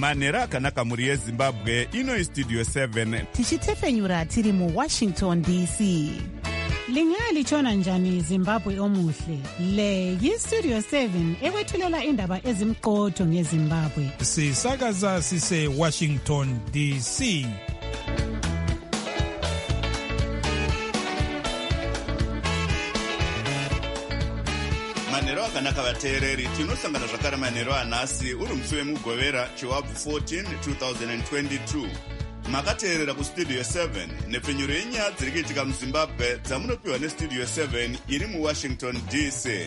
manhero akanaka mhuri yezimbabwe. Ino istudio 7 tichitefenyura tiri muWashington DC. Lingalitshona njani Zimbabwe omuhle? Le yistudio 7 ekwethulela indaba ezimqotho ngeZimbabwe. Sisakaza sise Washington DC. manhero akanaka vateereri, tinosangana zvakare manhero anhasi uri musi wemugovera chiwabvu 14 2022. Makateerera kustudio 7 nepfenyuro yenyaya dziri kuitika muzimbabwe dzamunopiwa nestudio 7 iri muWashington DC.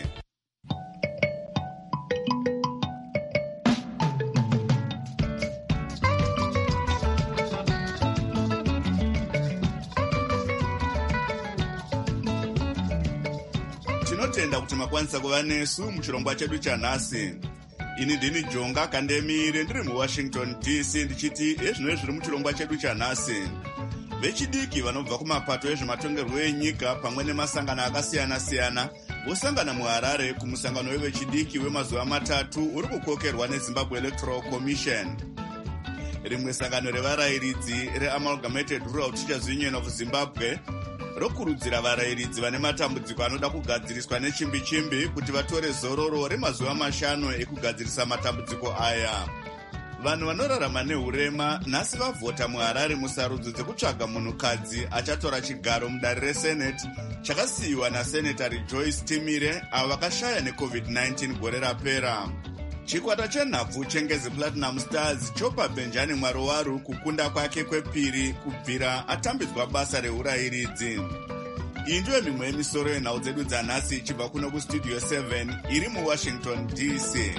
Tinotenda kuti makwanisa kuva nesu muchirongwa chedu chanhasi. Ini ndini Jonga Kandemire ndiri muWashington DC ndichiti ezvinove zviri muchirongwa chedu chanhasi. Vechidiki vanobva kumapato ezvematongerwo enyika pamwe nemasangano akasiyana-siyana vosangana muHarare kumusangano wevechidiki wemazuva matatu uri kukokerwa neZimbabwe Electoral Commission. Rimwe sangano revarayiridzi reAmalgamated Rural Teachers Union of Zimbabwe rokurudzira varayiridzi vane matambudziko anoda kugadziriswa nechimbi-chimbi kuti vatore zororo remazuva 5 ekugadzirisa matambudziko aya. Vanhu vanorarama nehurema nhasi vavhota muHarare musarudzo dzekutsvaga munhukadzi achatora chigaro mudare reSenate chakasiyiwa naSenatari Joyce Timire avo vakashaya neCovid-19 gore rapera. Chikwata chenhabvu chengezi Platinum Stars chopa Benjani Mwarowaru kukunda kwake kwepiri kubvira atambidzwa basa reurayiridzi. Iyi ndiyo mimwe yemisoro yenhau dzedu dzanhasi ichibva kuno kustudio 7 iri muWashington DC.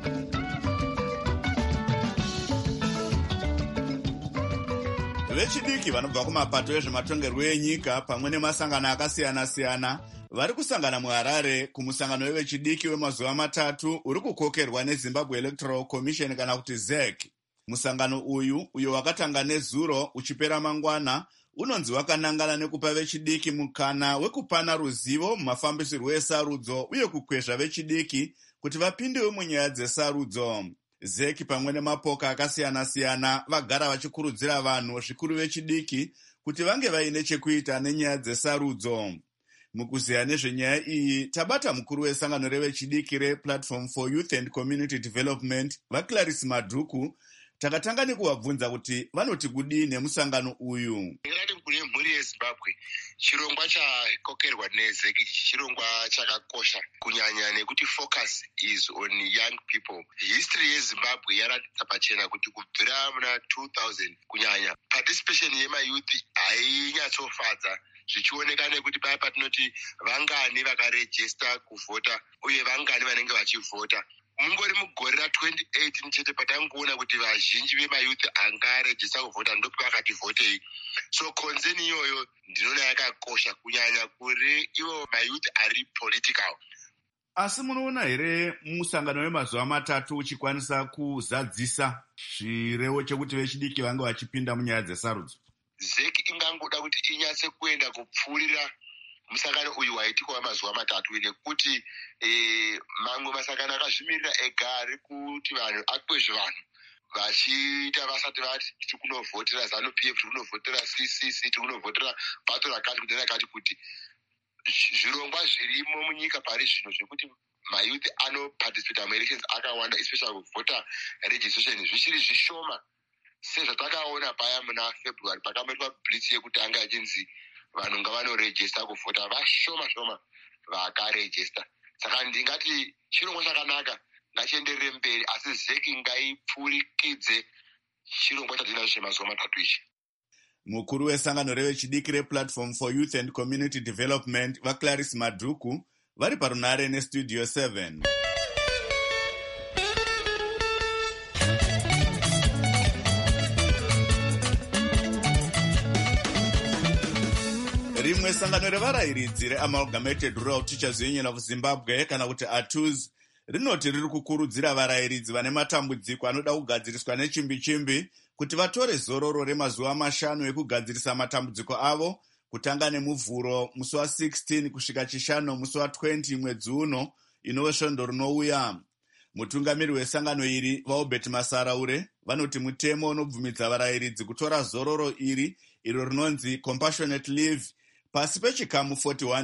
Vechidiki vanobva kumapato ezvematongerwo enyika pamwe nemasangano akasiyana-siyana vari kusangana muHarare kumusangano wevechidiki wemazuva matatu uri kukokerwa neZimbabwe Electoral Commission kana kuti ZEC. Musangano uyo wakatanga nezuro uchipera mangwana unonzi wakanangana nekupa vechidiki mukana wekupana ruzivo mumafambisirwo esarudzo uye kukwezva vechidiki kuti vapindewo munyaya dzesarudzo. ZEC pamwe nemapoka akasiyana-siyana vagara vachikurudzira vanhu zvikuru vechidiki kuti vange vaine chekuita nenyaya dzesarudzo. Mukuziya nezvenyaya iyi tabata mukuru wesangano revechidiki rePlatform for Youth and Community Development vaClarisse Madhuku. Takatanga nekuvabvunza kuti vanoti kudii nemusangano uyu. Ngati kune mhuri yeZimbabwe chirongwa chakokerwa neZEC chirongwa chakakosha kunyanya nekuti focus is on young people. History yeZimbabwe yaratidza pachena kuti kubvira muna 2000 kunyanya participation yemayouth hainyatsofadza zvichioneka nekuti paya patinoti vangani vakarejista kuvhota uye vangani vanenge vachivhota. Mungori mugore ra2018 chete patangoona kuti vazhinji vemayouth angarejista kuvhota ndopa vakati vhotei. So concern iyoyo ndinoona yakakosha kunyanya kuri ivo mayouth ari political. Asi munoona here musangano wemazuva matatu uchikwanisa kuzadzisa chirevo chekuti vechidiki vange vachipinda munyaya dzesarudzo? ZEC ingangoda kuti inyatse kuenda kupfuurira musangano uyu waitika wamazuva matatu nekuti mamwe masangano akazvimirira ega ari kuti vanhu akwezve vanhu vachiita vasati vati tiri kunovhotera ZANU-PF, tiri kunovhotera CCC, tiri kunovhotera bato rakati kuti rakati kuti zvirongwa zvirimo munyika pari zvino zvekuti mayouth anoparticipate muelections akawanda especially voter registration zvichiri zvishoma sezvatakaona paya muna February pakametwa blitz yekutanga yachinzi vanhu ngavanorejista kuvhota vashoma vakarejista. Saka ndingati chirongwa chakanaka ngachienderere mberi asi ZEC ngaipfurikidze chirongwa chatinacho chemazuva matatu ichi. Mukuru wesangano revechidiki rePlatform for Youth and Community Development vaClarisse Madhuku vari parunare nestudio 7. Rimwe sangano revarayiridzi reAmalgamated Rural Teachers Union of Zimbabwe kana kuti ATUZ rinoti riri kukurudzira varayiridzi vane matambudziko anoda kugadziriswa nechimbi-chimbi kuti vatore zororo remazuva 5 ekugadzirisa matambudziko avo kutanga nemuvhuro musi wa16 kusvika chishanu musi wa20 mwedzi uno inove svondo rinouya. Mutungamiri wesangano iri vaobert Masaraure vanoti mutemo unobvumidza varayiridzi kutora zororo iro rinonzi compassionate leave pasi pechikamu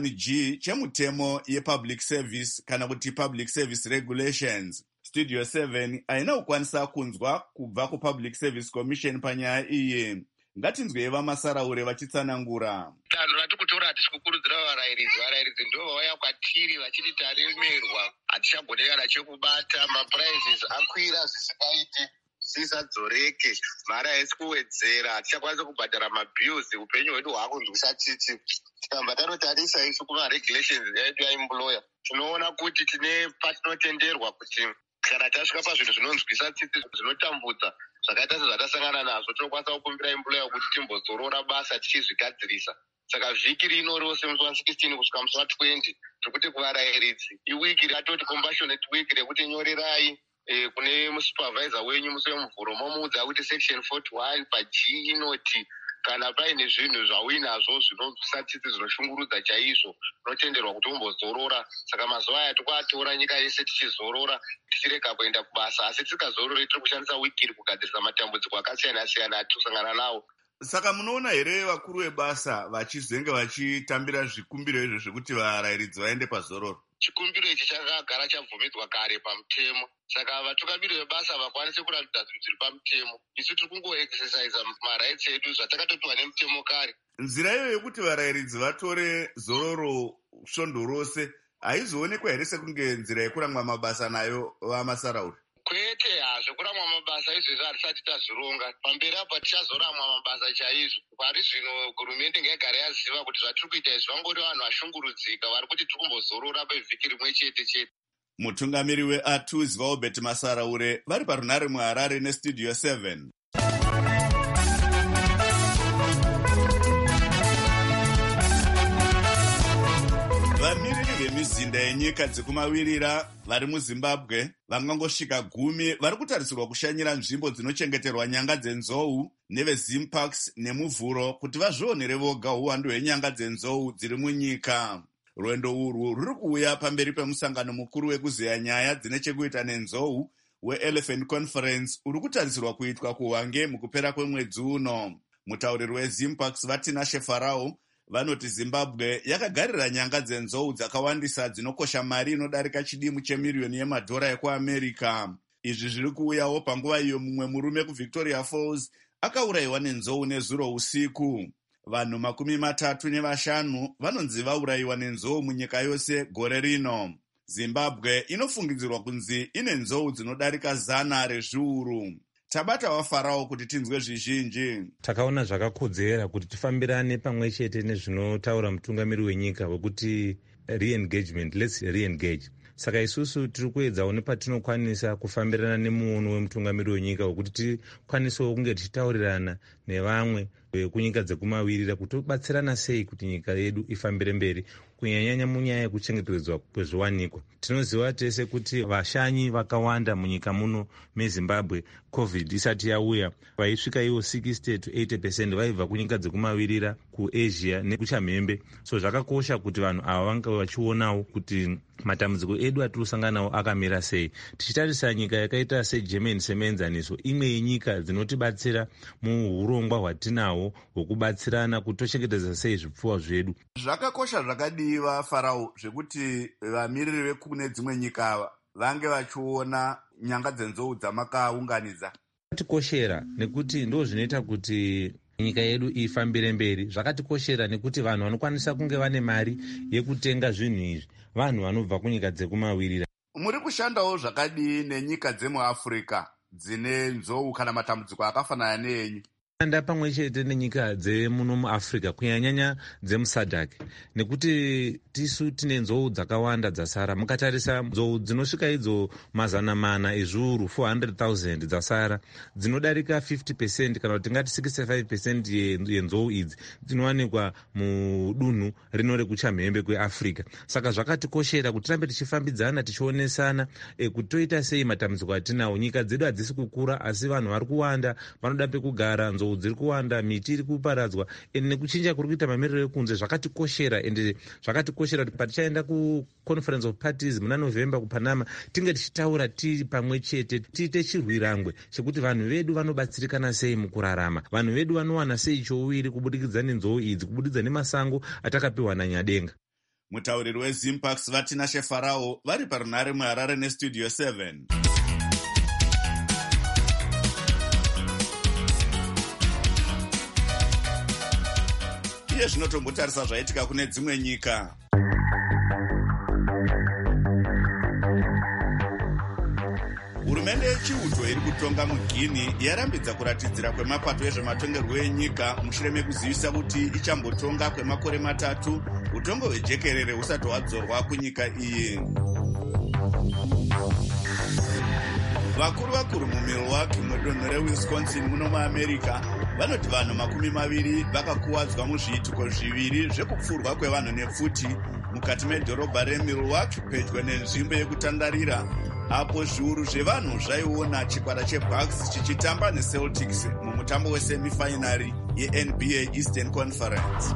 41G chemutemo yepublic service kana kuti public service regulations. Studio 7 haina kukwanisa kunzwa kubva kupublic service commission panyaya iyi. Ngatinzwei vaMasaraure vachitsanangura. Danho ratikutora hatisi kukurudzira varayiridzi ndo vauya kwatiri vachiti taremerwa hatichagonekana chekubata maprizes akwira zvisingaiti zvisadzoreke mari haisi kuwedzera hatichakwanisa kubhadhara mabills upenyu hwedu hwakunzwisa tsitsi tikamba tanotarisa isu kumaregulations edu yaemployer tinoona kuti tine patinotenderwa kuti kana tasvika pazvinhu zvinonzwisa tsitsi zvinotambudza zvakaita sezvatasangana nazvo tinokwanisa kukumbira employer kuti timbozorora basa tichizvigadzirisa. Saka vhiki rino rose musi wa16 kusvika musi wa20 tikuti kuvarayiridzi iwiki ratoti compassionate week rekuti nyorerai kune musupervisor wenyu musi wemuvhuro momuudza kuti section 41 paG inoti kana paine zvinhu zvauinazvo zvinonzwisa tsitsi zvinoshungurudza chaizvo unotenderwa kuti umbozorora. Saka mazuva aya tikwatora nyika yese tichizorora tichirega kuenda kubasa, asi tikazorore tiri kushandisa wiki iri kugadzirisa matambudziko akasiyana-siyana atinosangana nawo. Saka munoona here vakuru vebasa vachizenge vachitambira zvikumbiro izvo zvekuti varayiridzi vaende pazororo? Chikumbiro ichi chakagara chabvumidzwa kare pamutemo, saka vatungamiri vebasa havakwanisi kuratidza kuti zviri pamutemo. Isu tiri kungoexercisa marights edu zvatakatopiwa nemutemo kare. Nzira iyo yekuti varayiridzi vatore zororo svondo rose haizoonekwa here sekunge nzira yekuramwa mabasa nayo vaMasaraure? Kwete, hazvokuramwa mabasa izvezvo hatisati tazvironga. Pamberi apa tichazoramwa mabasa chaizvo. Pari zvino hurumende ngaigare yaziva kuti zvatiri kuita izvi vangori vanhu vashungurudzika vari kuti tiri kumbozorora pevhiki rimwe chete. Mutungamiri weATUS vaobert Masaraure vari parunare muHarare neStudio 7. Vamiriri vemizinda yenyika dzekumavirira vari muZimbabwe vangangosvika 10 vari kutarisirwa kushanyira nzvimbo dzinochengeterwa nyanga dzenzou neveZimparks nemuvhuro kuti vazvionere voga uwandu hwenyanga dzenzou dziri munyika. Rwendo urwu ruri kuuya pamberi pemusangano mukuru wekuzeya nyaya dzine chekuita nenzou weElephant Conference uri kutarisirwa kuitwa kuHwange mukupera kwemwedzi uno. Mutauriri weZimparks Vatinashe Farao vanoti Zimbabwe yakagarira nyanga dzenzou dzakawandisa dzinokosha mari inodarika chidimu chemiriyoni yemadhora ekuAmerica. Izvi zviri kuuyawo panguva iyo mumwe murume kuVictoria Falls akaurayiwa nenzou nezuro usiku. Vanhu 35 vanonzi vaurayiwa nenzou munyika yose gore rino. Zimbabwe inofungidzirwa kunzi ine nzou dzinodarika 100 rezviuru. Tabata waFarao kuti tinzwe zvizhinji. Takaona zvakakodzera kuti tifambirane pamwe chete nezvinotaura mutungamiri wenyika wekuti re-engagement, let's re-engage. Saka isusu tiri kuedzawo nepatinokwanisa kufambirana nemuono wemutungamiri wenyika wekuti tikwanisewo kunge tichitaurirana nevamwe vekunyika dzekumavirira kuti tobatsirana sei kuti nyika yedu ifambire mberi kunyanyanya munyaya yekuchengetedzwa kwezviwanikwa. Tinoziva tese kuti vashanyi vakawanda munyika muno meZimbabwe COVID isati yauya vaisvika ivo 60 to 80% vaibva kunyika dzekumavirira kuAsia nekuchamhembe. So zvakakosha kuti vanhu ava vange vachionawo kuti matambudziko edu atinosangana nawo akamira sei. Tichitarisa nyika yakaita seGerman semuenzaniso imwe yenyika dzinotibatsira muurongwa hwatinahwo hwokubatsirana kuti tochengetedza sei zvipfuwa zvedu. Zvakakosha zvakadiwa Farao zvekuti vamiriri vekune dzimwe nyika vange vachiona nyanga dzenzou dzamakaunganidza. Zvakatikoshera nekuti ndo zvinoita kuti nyika yedu ifambire mberi. Zvakatikoshera nekuti vanhu vanokwanisa kunge vane mari yekutenga zvinhu izvi vanhu vanobva kunyika dzekumavirira. Muri kushandawo zvakadii nenyika dzemuAfrica dzine nzou kana matambudziko akafanana neenyu? Anda pamwe chete nenyika dzemuno muAfrica kunyanyanya dzemuSADC nekuti tisu tine nzou dzakawanda dzasara. Mukatarisa nzou dzinosvika idzo 400,000 ezviuru 400,000 dzasara dzinodarika 50% kana kuti ngati 65% yenzou idzi dzinowanikwa mudunhu rino rekuchamhembe kweAfrica. Saka zvakatikoshera kuti tirambe tichifambidzana tichionesana kuti toita sei matambudziko atinawo. Nyika dzedu hadzisi kukura asi vanhu vari kuwanda vanoda pekugara. Nzou nzou dziri kuwanda, miti iri kuparadzwa, ende nekuchinja kuri kuita mamiriro ekunze zvakatikoshera, ende zvakatikoshera kuti patichaenda kuconference of parties muna November kuPanama tinge tichitaura tiri pamwe chete, tiite chirwirangwe chekuti vanhu vedu vanobatsirikana sei mukurarama, vanhu vedu vanowana sei chouwiri kubudikidza nenzou idzi, kubudikidza nemasango atakapiwa naNyadenga. Mutauriri weZimpax Vatina Shefarao vari parunare muHarare neStudio 7. Iye zvinotombotarisa zvaitika kune dzimwe nyika. Hurumende yechiuto iri kutonga muGuinea yarambidza kuratidzira kwemapato ezvematongerwo enyika mushure mekuzivisa kuti ichambotonga kwemakore 3 utongo hwejekerere husati hwadzorwa kunyika iyi. Vakuru muMilwaukee mudonho reWisconsin muno muAmerica vanoti vanhu 20 vakakuwadzwa muzviitiko zviviri zvekupfurwa kwevanhu nepfuti mukati medhorobha reMilwaukee pedyo nenzvimbo yekutandarira, apo zviuru zvevanhu zvaiona chikwata cheBucks chichitamba neCeltics mumutambo wesemifinari yeNBA Eastern Conference.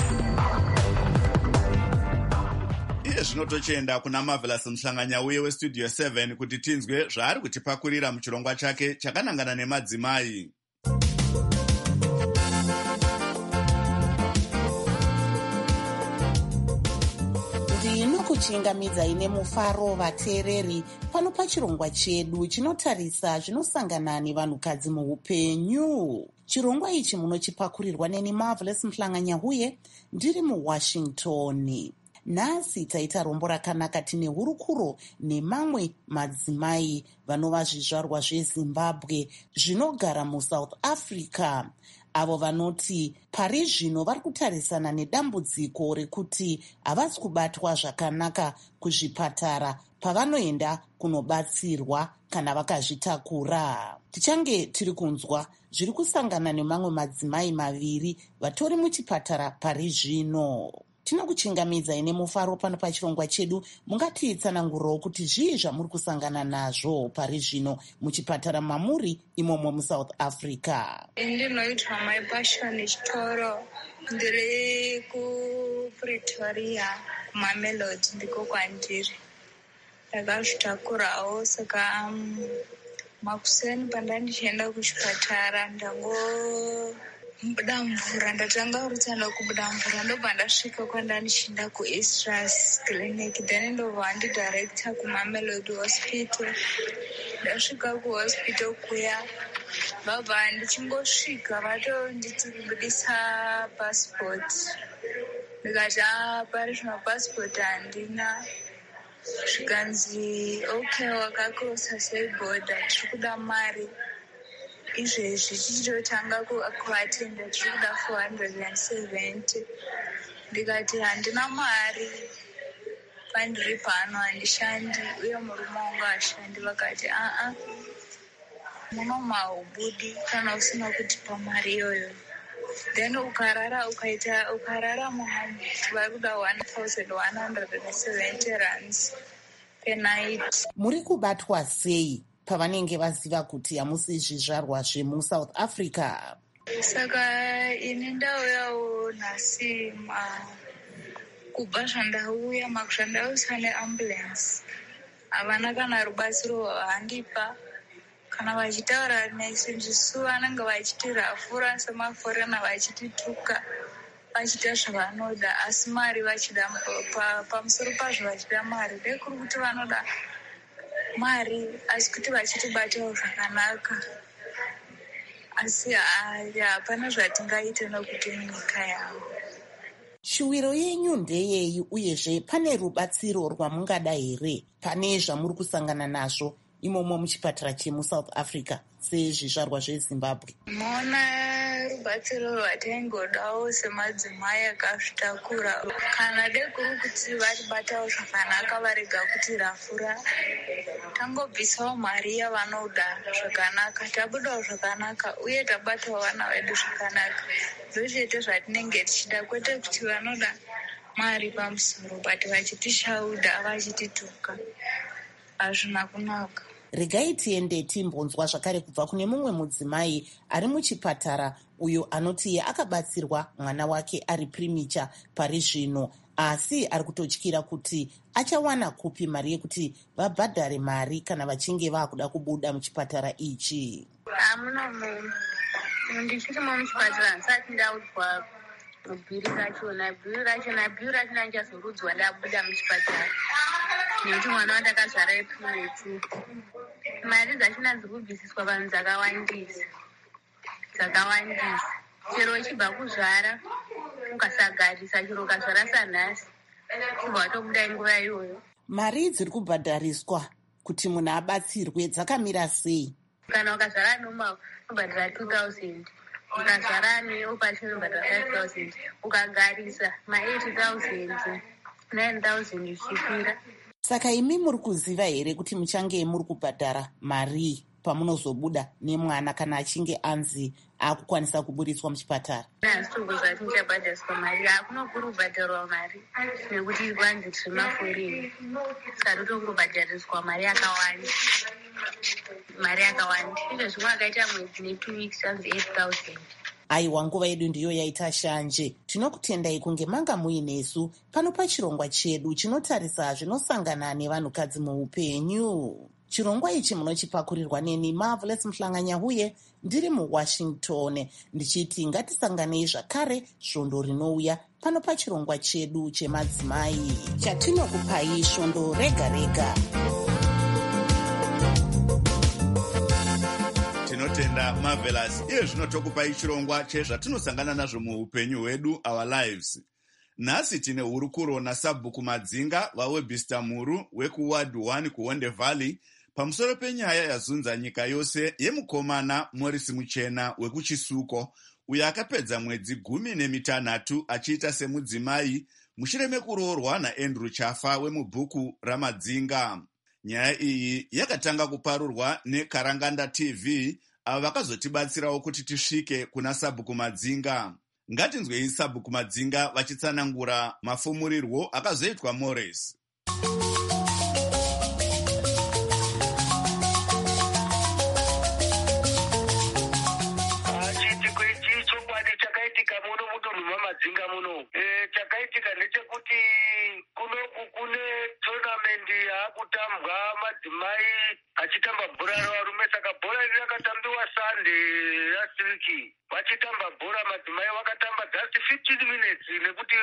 Iye zvinotochenda kuna Marvelous Mhlanganyauye weStudio 7 kuti tinzwe zvaari kutipakurira muchirongwa chake chakanangana nemadzimai. Ndinokuchingamidza ine mufaro vateereri pano pachirongwa chedu chinotarisa zvinosangana nevanhukadzi muupenyu. Chirongwa ichi munochipakurirwa neni Marvelous Mhlanganyauye ndiri muWashington. Nhasi taita rombo rakanaka tine hurukuro nemamwe madzimai vanova zvizvarwa zveZimbabwe zvinogara muSouth Africa, avo vanoti pari zvino vari kutarisana nedambudziko rekuti havasi kubatwa zvakanaka kuzvipatara pavanoenda kunobatsirwa kana vakazvitakura. Tichange tiri kunzwa zviri kusangana nemamwe madzimai 2 vatori muchipatara pari zvino. Tinokuchingamidza ine mufaro pano pachirongwa chedu. Mungatiitsanangurirawo kuti zvii zvamuri kusangana nazvo pari zvino muchipatara mamuri imomo muSouth Africa. Ndinoitwa My Passion Chitoro, ndiri kuPretoria kuMamelodi, ndiko kwandiri. Ndakazvitakurawo saka makuseni pandandichienda kuchipatara ndangobuda mvura, ndatanga kurutsanda kubuda mvura, ndobva ndasvika kwandanichinda kuEastras Clinic, then ndobva vandidirecta kuMamelodi Hospital. Ndasvika kuhospital kuya, babva ndichingosvika vatonditi kubudisa passport. Ndikati pari zvino passport handina. Zvikanzi okay, wakakrosa sei border, tiri kuda mari. Izvezvi tichitotanga kuatenda tiri kuda 470. Ndikati handina mari, pandiri pano handishandi uye murume wangu hashandi. Vakati muno maubudi kana usina kutipa mari iyoyo. Then ukarara muhamu vari kuda 1,170 rands per night. Muri kubatwa sei pavanenge vaziva kuti hamusi zvizvarwa zvemuSouth Africa? Saka ini ndauyawo nhasi kubva zvandauya zvandausa neambulance, havana kana rubatsiro rwavandipa. Kana vachitaura nesu ndisu vanenge vachitirafura semaforena, vachitituka, vachita zvavanoda, asi mari vachida pamusoro pazvo vachida mari. Ndekuri kuti vanoda mari asi kuti vachitibatawo zvakanaka, asi hapana zvatingaita nokuti munyika yavo. Shuwiro yenyu ndeyei, uyezve pane rubatsiro rwamungada here pane zvamuri kusangana nazvo imomo muchipatara chemuSouth Africa sezvizvarwa zveZimbabwe? Mona rubatsiro rwataingodawo semadzimai akazvitakura, kana dekuru kuti varibatawo zvakanaka, varega kuti rafura, tangobvisawo mari yavanoda zvakanaka, tabudawo zvakanaka uye tabatawo vana vedu zvakanaka. Zvochete zvatinenge tichida, kwete kuti vanoda mari pamusoro but vachitishauda, vachitituka. Hazvina kunaka. Regai tiende timbonzwa zvakare kubva kune mumwe mudzimai ari muchipatara uyo anoti akabatsirwa mwana wake ari primicha pari zvino, asi ari kutotyira kuti achawana kupi mari yekuti vabhadhare mari kana vachinge vakuda kubuda muchipatara ichi. Ndichirimo muchipatara handisati ndaudzwa bhiri rachona ndichazorudzwa ndabuda muchipatara nekuti mwana wandakazvara primichi. Mari dzachona dziri kubvisiswa vanhu dzakawandisa. Chero uchibva kuzvara ukasagarisa, chero ukazvara sanhasi chibva watobuda nguva iyoyo. Mari dziri kubhadhariswa kuti munhu abatsirwe dzakamira sei? Kana ukazvara normal unobhadhara 2,000, ukazvara neoperation unobhadhara 5,000, ukagarisa ma8,000, 9,000 ichikwira. Saka imi muri kuziva here kuti muchange muri kubhadhara mari pamunozobuda nemwana kana achinge anzi akukwanisa kuburitswa muchipatara? Hazitogozva kuti nichabhadhariswa mari, hakunokuri kubhadharwa mari nekuti kwanzi zvemaforini, saka totongobhadhariswa mari yakawanda. Izvo zvimwe akaita mwedzi ne2 weeks anzi 8,000. Aiwa, nguva yedu ndiyo yaita shanje. Tinokutendai kunge manga muinesu pano pachirongwa chedu chinotarisa zvinosangana nevanhukadzi muupenyu. Chirongwa ichi munochipakurirwa neni Marvelous Mhlanganyahuye ndiri muWashington, ndichiti ngatisanganei zvakare svondo rinouya pano pachirongwa chedu chemadzimai chatinokupai svondo rega rega. Tinotenda Marvelous. Iye zvino tokupai chirongwa chezvatinosangana nazvo muupenyu hwedu, our lives. Nhasi tine hurukuro naSabhuku Madzinga vaWebster Muru wekuWard 1 kuHonde Valley pamusoro penyaya yazunza nyika yose yemukomana Morris Muchena wekuChisuko, uyo akapedza mwedzi 16 achiita semudzimai mushure mekuroorwa naAndrew Chafa wemubhuku raMadzinga. Nyaya iyi yakatanga kuparurwa neKaranganda TV, avo vakazotibatsirawo kuti tisvike kuna Sabhuku Madzinga. Ngatinzwei Sabhuku Madzinga vachitsanangura mafumurirwo akazoitwa Morris. Madzinga muno chakaitika ndechekuti kunoku kune tournament yakutambwa madzimai achitamba bhora revarume. Saka bhora iri rakatambiwa Sunday last week. Vachitamba bhora madzimai vakatamba just 15 minutes nekuti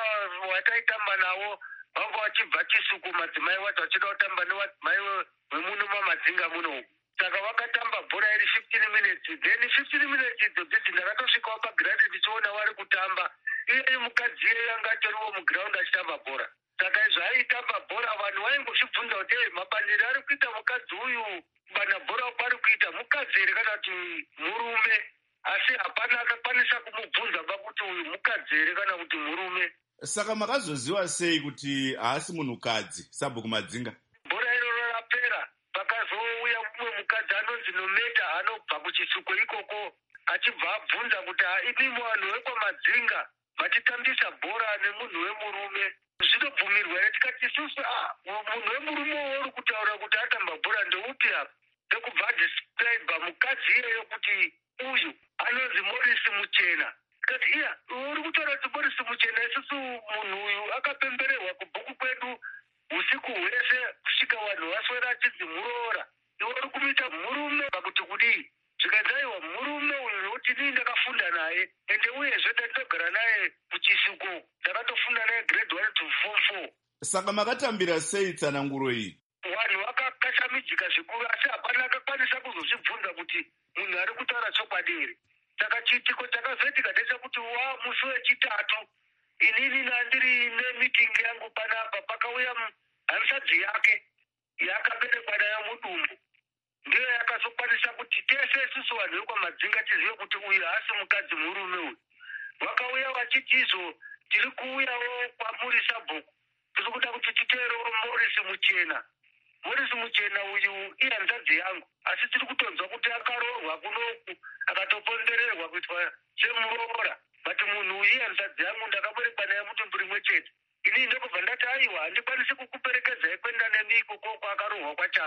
wataitamba nawo vanga vachibva Chisuku madzimai wacho vachida kutamba nevadzimai vemuno mamadzinga muno. Saka vakatamba bhora iri 15 minutes. Then 15 minutes idzo ndakatosvikawo pagiraundi ndichiona vari kutamba. Iye mukadzi iye yanga atoriwo mugiraundi achitamba bhora. Saka zvaitamba bhora vanhu vaingozvibvunza kuti mabaniro ari kuita mukadzi uyu, bana bhora pari kuita mukadzi here kana kuti murume, asi hapana akakwanisa kumubvunza pakuti uyu mukadzi here kana kuti murume. Saka makazoziva sei kuti haasi munhukadzi, Sabhuku Madzinga? Bhora iroro rapera pakazouya mumwe mukadzi anonzi Nometa anobva kuChisuko ikoko achibva abvunza kuti imi vanhu vekwaMadzinga vatitambisa bhora nemunhu wemurume, zvinobvumirwa here? Tikati isusu munhu wemurume uri kutaura kuti atamba bhora ndeupi apa? Ndekubva describe mukadzi iyeyo kuti uyu anonzi Morris Muchena. Tikati iya uri kutaura kuti Morris Muchena, isusu munhu uyu akapembererwa kubhuku kwedu usiku hwese kusvika vanhu vaswera achinzi muroora. Iwe uri kumuita murume pakuti kudii? Zvikadzaiwa murume uyu nokuti nii ndakafunda naye ende uyezve ndatogara naye kuChisuko, ndakatofunda naye grade 1 to form 4. Saka makatambira sei tsananguro iyi? Vanhu vakakashamidzika zvikuru, asi hapana akakwanisa kuzozvibvunza kuti munhu ari kutaura chokwadi here. Saka chiitiko chakazoitika ndechekuti musi wechitatu inini nandiri nemitingi yangu panapa, pakauya hanzvadzi yake yakaberekwa nayo mudumbu. Ndiyo yakazokwanisa kuti tese isusu vanhu vekwaMadzinga tizive kuti uyu haasi mukadzi murume uyu. Vakauya vachiti izvo tiri kuuyawo kwamuri Sabhuku, tiri kuda kuti titeerewo Morris Muchena. Morris Muchena uyu ihanzvadzi yangu, asi tiri kutonzwa kuti akaroorwa kunoku akatopondererwa kuitwa semuroora. But munhu uyu ihanzvadzi yangu, ndakaberekwa naye mudumbu rimwe chete. Inini ndokubva ndati aiwa handikwanisi kukuperekedzai kwenda nemi ikoko kwakaroorwa kwaChafa.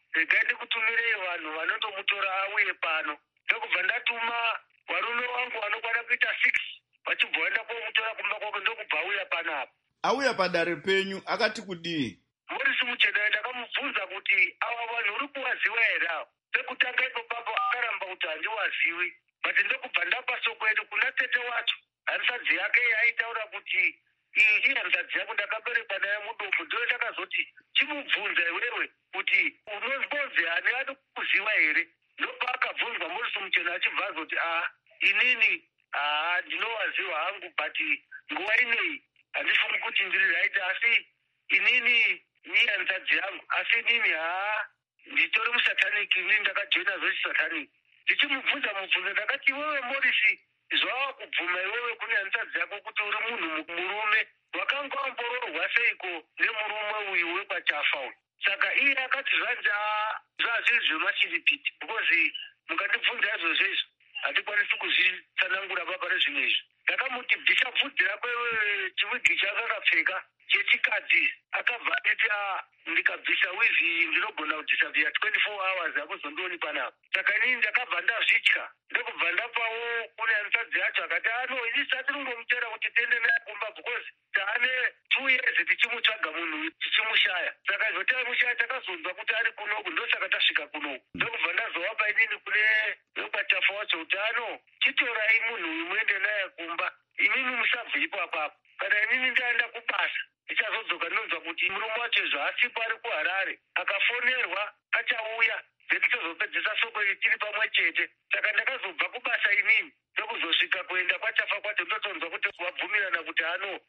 regai ndikutumirei vanhu vanondomutora auye pano. Ndokubva ndatuma varume vangu vanokwana kuita 6 vachibva vaenda komutora kumba kwake, ndokubva auya panapa. Auya padare penyu akati kudii? Morisi Muchena ndakamubvunza kuti ava vanhu uri kuvaziva here avo. Pekutanga ipo papo akaramba kuti handiwazivi, but ndokubva ndapa soko yedu kuna tete wacho. Hanzvadzi yake yaitaura kuti iyi hanzvadzi yangu ndakaberekwa naye mudumbu. Ndo ndakazoti chimubvunza iwewe kuti unombonzi hani adi kuziva here. Ndopaakabvunzwa Morisi Muchena achibva azoti inini ndinowaziva hangu, but nguva inei handifungi kuti ndiri right, asi inini ni hanzvadzi yangu, asi inini nditori musataniki, inini ndakajoina zvechisataniki. Ndichimubvunza mubvunzo ndakati iwewe Morisi, zvava kubvuma iwewe kune hanzvadzi yako kuti uri munhu murume, wakanga wambororwa seiko nemurume uyu wekwachafa uyu? Saka iye akati zvazviri zvemashiripiti, because mukandibvunza izvozvo izvo handikwanisi kuzvitsanangura papa nezvimwe izvo. Ndakamuti ndichabvudzi rakwe chiwigi chaakakapfeka chechikadzi, akabva achiti ndikabvisa wivhi ndinogona kudhisavhiya 24 hours akuzondioni panapa. Saka inini ndakabva ndazvitya, ndokubva ndapawo kune hanzvadzi yacho akati inisi atiringomutera kuti tiende naye kumba, because taane 2 years tichimutsvaga munhu tichimushaya. Saka izvo taimushaya takazonzwa kuti ari kunoku, ndosaka tasvika kunoku. Ndokubva ndazovapa inini kune wekwachafa wacho kuti chitorai munhu uyu muende naye kumba, inini musabve ipapapo. Kana inini ndaenda kubasa ndichazodzoka ndinonzwa kuti murume wacho izvo asipo, ari kuHarare, akafonerwa achauya, tichazopedzisa soko iri tiri pamwe chete. Saka ndakazobva kubasa inini ndokuzosvika kuenda kwachafa kwacho, ndotonzwa kuti wabvumirana kuti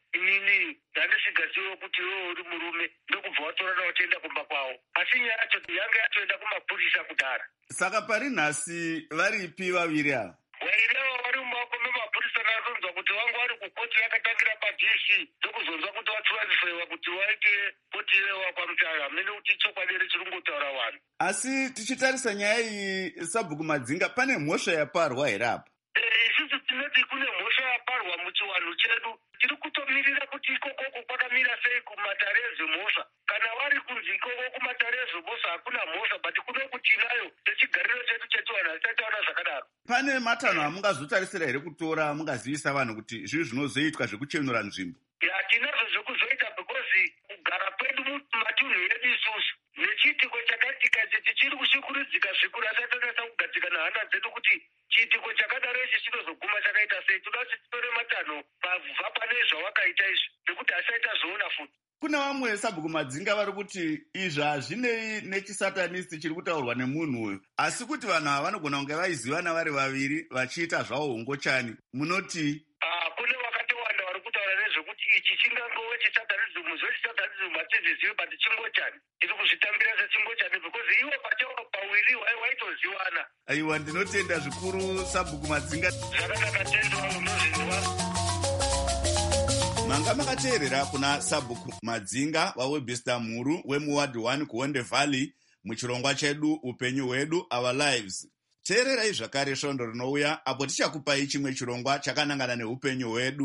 inini handisingazivo kuti iwewe uri murume, ndokubva watorana wachienda kumba kwawo. Asi nyaya yacho yanga yatoenda kumapurisa kudara. Saka pari nhasi varipi vaviri ava? Vairi ava vari mumaoko memapurisa, ndakazonzwa kuti vangu vari kukoti yakatangira paDC, ndokuzonzwa kuti watransferiwa kuti waite koti irewa kwamutara, hamene kuti chokwadi richiri kungotaura vanhu. Asi tichitarisa nyaya iyi, Sabhuku Madzinga, pane mhosva yaparwa here apa? Isusu tinoti kune mhosva yaparwa muchiwanhu chedu. Tiri kutomirira kuti ikokoko kwakamira sei kumatare ezvemhosva. Kana vari kunzi ikoko kumatare ezvemhosva hakuna mhosva, but kunoku tinayo sechigariro chedu chechiwanhu hasitaitaona zvakadaro. Pane matanho amungazotarisira here kutora mungazivisa vanhu kuti zviri zvinozoitwa zvekuchenura nzvimbo? Tinazvo zvekuzoita, because kugara kwedu mumatunhu edu isusu nechiitiko chakaitika ichi tichiri kushikurudzika zvikuru, asi tatanasa kugadzikana hana dzedu kuti chiitiko chakadaro ichi chinozoguma chakaita sei. Toda kuti titore matanho pabva pane zvawakaita izvi, nekuti hasaita zvoona futi. Kuna vamwe Sabhuku Madzinga vari kuti izvi hazvinei nechisatanisti chiri kutaurwa nemunhu uyu, asi kuti vanhu ava vanogona kunge vaizivana vari vaviri vachiita zvavo hongochani. Munoti? Kune vakatowanda vari kutaura nezvekuti ichi chingangove chisatanism, zvechisatanism hatizizivi, but chingochani. Tiri kuzvitambira sechingochani, because ivo pachavo pawiri waitozivana. Aiwa, ndinotenda zvikuru Sabhuku Madzinga. Zvakanaka tendo unozvinzwa. Manga makateerera kuna Sabhuku Madzinga waWebster Mhuru wemuward 1 kuWonde Valley muchirongwa chedu upenyu hwedu Our Lives. Teererai zvakare svondo rinouya apo tichakupai chimwe chirongwa chakanangana neupenyu hwedu.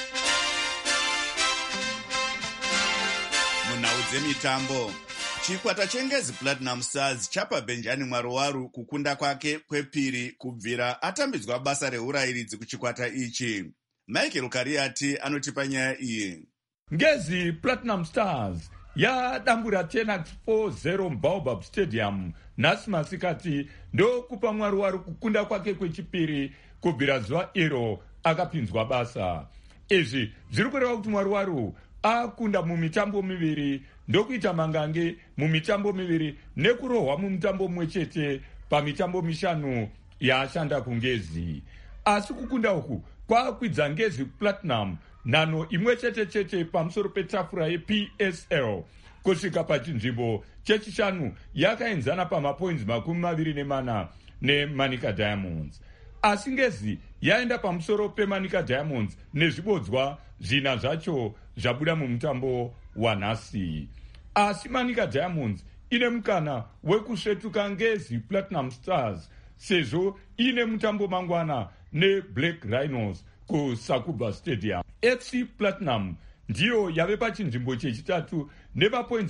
Munhau dzemitambo, chikwata chengezi Platinum Stars chapa Benjani Mwarowaru kukunda kwake kwepiri kubvira atambidzwa basa reurayiridzi kuchikwata ichi. Michael Kariati anotipa nyaya iyi. Ngezi Platinum Stars yadambura Tenax 4-0 Baobab Stadium nhasi masikati ndokupa Mwarowaru kukunda kwake kwechipiri kubvira zuva iro akapinzwa basa. Izvi zviri kureva kuti Mwarowaru akunda mumitambo miviri, ndokuita mangange mumitambo miviri nekurohwa mumitambo mumwe chete pamitambo 5 yaashanda kungezi. Asi kukunda uku kwakwidza Ngezi Platinum nhano imwe chete pamusoro petafura yePSL kusvika pachinzvimbo chechishanu yakaenzana pamapoints 24 neManica Diamonds. Asi Ngezi yaenda pamusoro peManica Diamonds nezvibodzwa 4 zvacho zvabuda mumutambo wanhasi. Asi Manica Diamonds ine mukana wekusvetuka Ngezi Platinum Stars sezvo ine mutambo mangwana neBlack Rhinos kuSakuba Stadium. FC Platinum ndiyo yave pachinzvimbo chechitatu nemapoints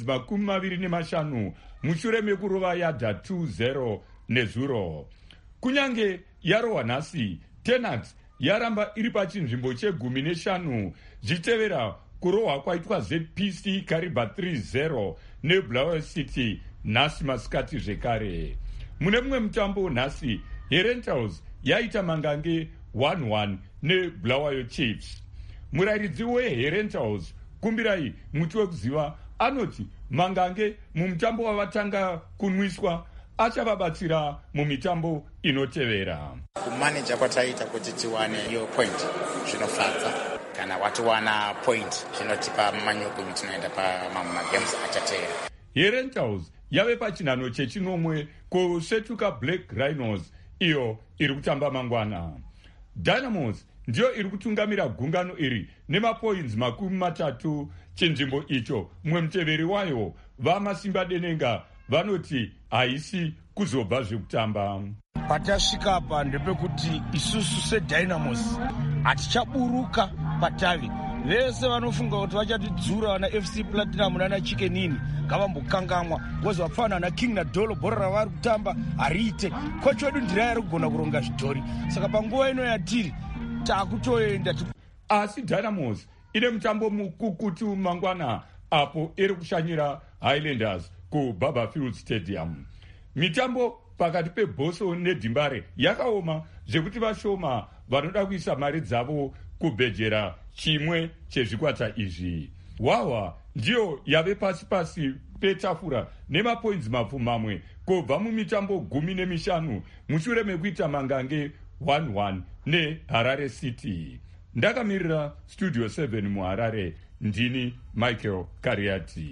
25 mushure mekurova yadha 2-0 nezuro. Kunyange yarohwa nhasi, Tenaks yaramba iri pachinzvimbo che15 zvichitevera kurohwa kwaitwa ZPC Kariba 3-0 neBulawayo City nhasi masikati zvekare. Mune mumwe mutambo nhasi, Herentals yaita mangange 1-1 neBulawayo Chiefs. Murayiridzi weHerentals Kumbirai muti wekuziva anoti mangange mumutambo wavatanga kunwiswa achavabatsira mumitambo inotevera. Kumaneja kwataita kuti tiwane iyo point zvinofadza, kana watiwana point zvinotipa manyuku tinoenda pamagames achatevera. Herentals yave pachinhano chechinomwe kusvetuka Black Rhinos iyo iri kutamba mangwana. Dynamos ndiyo iri kutungamira gungano iri nemapoints 30 chinzvimbo icho. Mumwe muteveri wayo vaMasimba Denenga vanoti haisi kuzobva zvekutamba. Patasvika apa ndepekuti isusu seDynamos hatichaburuka patavi. Vese vanofunga kuti vachatidzura vana FC Platinum nana Chickenini ngavambokangamwa, kozi vapfana na King na Dolo bhora ravari kutamba hariite. Kocha wedu ndira yari kugona kuronga zvidhori. Saka panguva ino yatiri takutoenda. Asi Dynamos ine mutambo mukukutu mangwana apo iri kushanyira Highlanders kuBarberfield Stadium. Mitambo pakati peBoso neDimbare yakaoma zvekuti vashoma vanoda kuisa mari dzavo kubhejera chimwe chezvikwata izvi. Wawa ndiyo yave pasi petafura nemapoints 10 kubva mumitambo 15 mushure mekuita mangange 1-1 neHarare City. Ndakamirira Studio 7 muHarare, ndini Michael Kariati.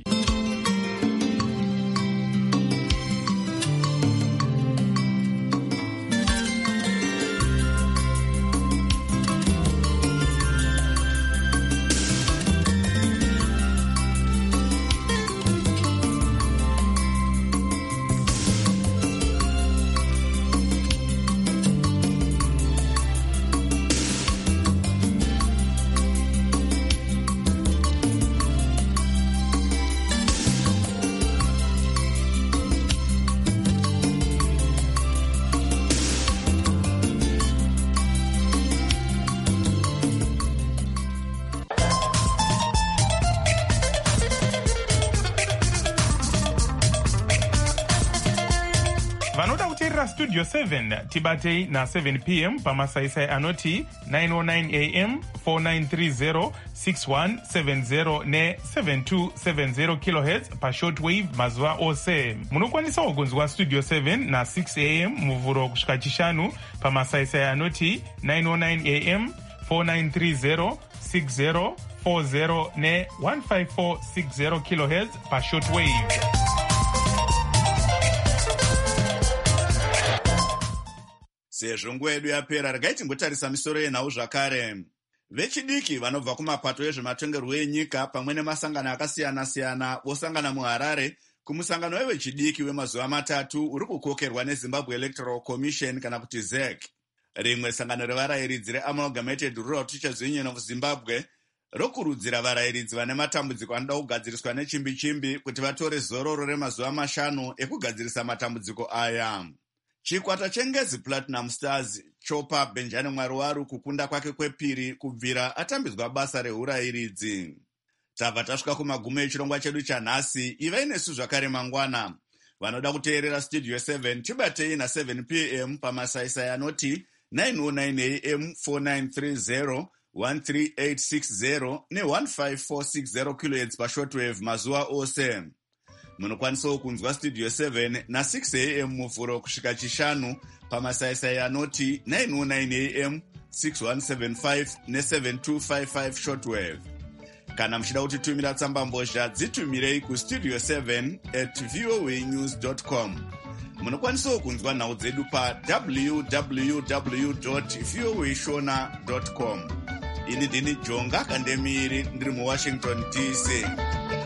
Vanoda kuteerera Studio 7 tibatei na 7 p.m. pamasaisai anoti 909 am 4930 6170 ne 7270 kHz pashortwave mazuva ose. Munokwanisawo kunzwa Studio 7 na 6 am muvhuro kusvika chishanu pamasaisai anoti 909 am 4930 6040 ne 15460 kHz pashortwave. Sezvo nguva yedu yapera, regai timbotarisa misoro yenhau zvakare. Vechidiki vanobva kumapato ezvematongerwo enyika pamwe nemasangano akasiyana-siyana vosangana muHarare kumusangano wevechidiki wemazuva 3 uri kukokerwa neZimbabwe Electoral Commission kana kuti ZEC. Rimwe sangano revarayiridzi reAmalgamated Rural Teachers Union of Zimbabwe rokurudzira varayiridzi vane matambudziko anoda kugadziriswa nechimbi-chimbi kuti vatore zororo remazuva 5 ekugadzirisa matambudziko aya. Chikwata chengezi Platinum Stars chopa Benjani Mwariwaru kukunda kwake kwepiri kubvira atambidzwa basa reurayiridzi. Tabva tasvika kumagumo echirongwa chedu chanhasi. Ivai nesu zvakare mangwana. Vanoda kuteerera Studio 7 tibatei na 7 p.m. pamasaisai anoti 909 am 4930 13860 ne 15460 kHz pashortwave mazuva ose. Munokwanisawo kunzwa Studio 7 na 6 am muvhuro kusvika chishanu pamasaisai anoti 909 am 6175 ne 7255 shortwave. Kana muchida kutitumira tsamba mbozha dzitumirei kustudio 7@voanews.com. Munokwanisawo kunzwa nhau dzedu pa www.voashona.com. Ini ndini Jonga Kandemiri ndiri muWashington DC.